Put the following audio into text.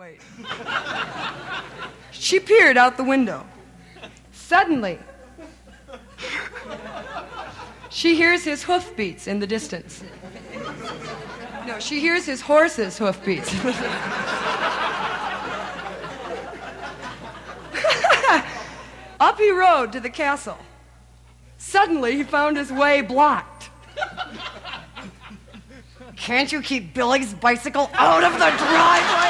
wait. She peered out the window. Suddenly, she hears his hoofbeats in the distance. No, she hears his horse's hoofbeats. Up he rode to the castle. Suddenly, he found his way blocked. Can't you keep Billy's bicycle out of the driveway?